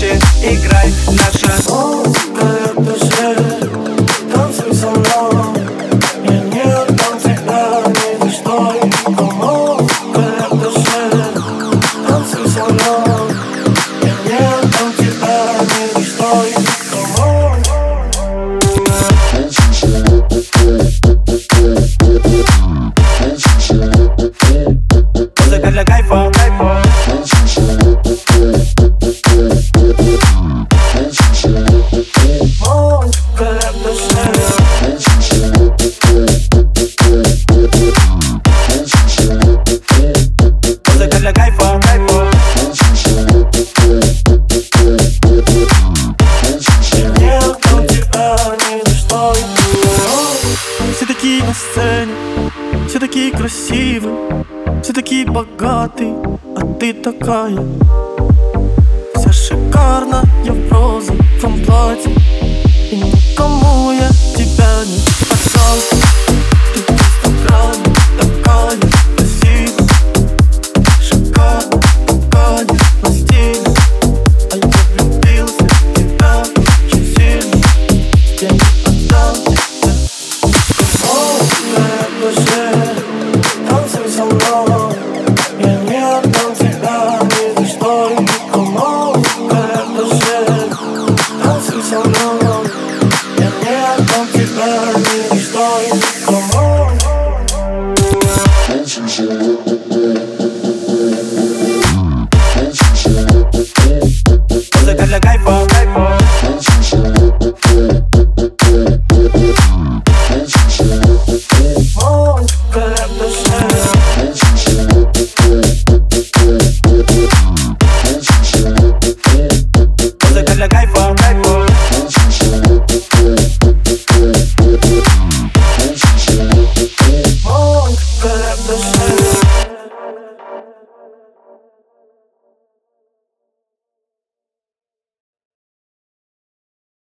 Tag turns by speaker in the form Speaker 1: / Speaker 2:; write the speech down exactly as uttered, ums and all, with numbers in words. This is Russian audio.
Speaker 1: громче играй наша
Speaker 2: музыка, это же танцуй со мной. Я не отдам тебя ни за что. Музыка, это же танцуй со мной. Я не отдам тебя ни за что.
Speaker 1: Музыка для кайфа, кайфа. Музыка для кайфа, кайфа.
Speaker 2: Я не отдам тебя ни за что.
Speaker 3: Все такие на сцене, все такие красивые, все такие богатые, а ты такая вся шикарная в розовом платье. И никому я тебя не показал. Ты в инстаграме такая красивая, шикарная, такая на стиле. А я влюбился в тебя очень сильно. Я не отдам тебя.
Speaker 2: Музыка, это же танцуй со мной. Я не отдам тебя ни за что. Музыка, это же танцуй со мной. Я не отдам тебя ни за что.
Speaker 1: Музыка для кайфа, кайфа.
Speaker 2: Музыка,